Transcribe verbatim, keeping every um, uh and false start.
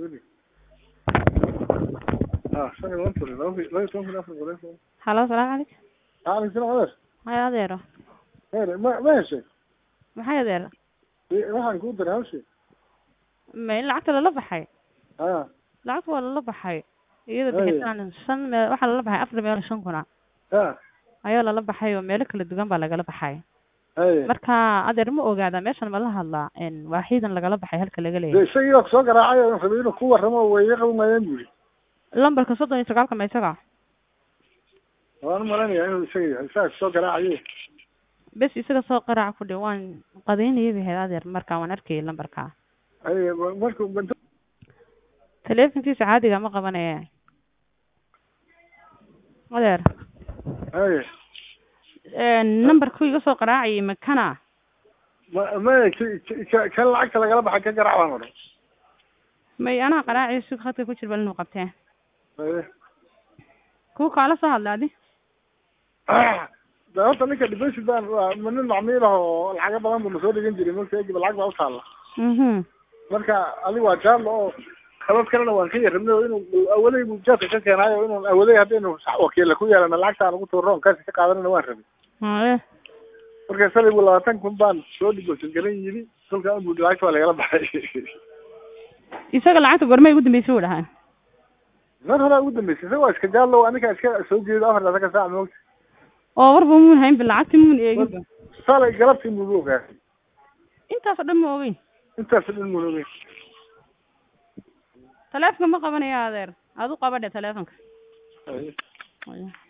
بدي اه شنو وانت لو في لا يكون في افريقيا ولا هلا السلام عليكم. عليك السلام عليكم. هاي adeero. هذا ما ماشي. maxay adeero? waxaan ku diray hawsha. ma in lacagta lala baxay? haa lacagta waa lala baxay iyada bixitaan shan meel waxa lala baxay afar meel shan kuna haa ayaa lala baxay oo meelo kala duwan baa lagala baxay marka adeer ma ogaada meeshan ma la hadlaa in waaxidan lagala baxay halka laga leeyahay isaga soo garaacay oo xubino ku waramo way qabanayaan buri lambarka soddon iyo sagaal ka ma isaga waan maranaya inuu isaga isaga soo garaacay bes isaga soo qaraac ku dhawaan qadaynayay bixid adeer marka waan arkay lambarka ay markuu telefonkiisa caadiga ma qabanaya adeer ay ee numberku iga soo qaraacay makana ma ma kan lacagta lagala baxay ka garaac baan oran may ana qaraacay suuq khadka ku jir balnu qabteen ay ku kala soo hadlaadi دارت أنا كده بس ده من المعميله الحاجات بقى من مسؤول ينجري ممكن يجيب العقد أو طالع. اها. مركا علي وجال له خلاص كنا وانخير إنه إنه أولي مجاز كذا كان هاي إنه أولي هذا إنه وكيل كويا لأن العقد أنا قلت ورون كذا كذا أنا وارد. إيه. مركا سلي ولا تنكم بان شو اللي قلت الجرين يجي كل كلام بود العقد ولا يلا بحي. يسأل العقد قرمي يقدم يسوي له. ما هذا قدم يسوي سوى إيش كجال له أنا كأشكال أسوي جديد آخر هذا كساعة موت. oo warba muun hayn bilacagti muun eegida sala galabti muduga intaas dhan ma ogeyn intaas dhan ma ogeyn telefonka ma qabanaya adeer aad u qabadhe telefonka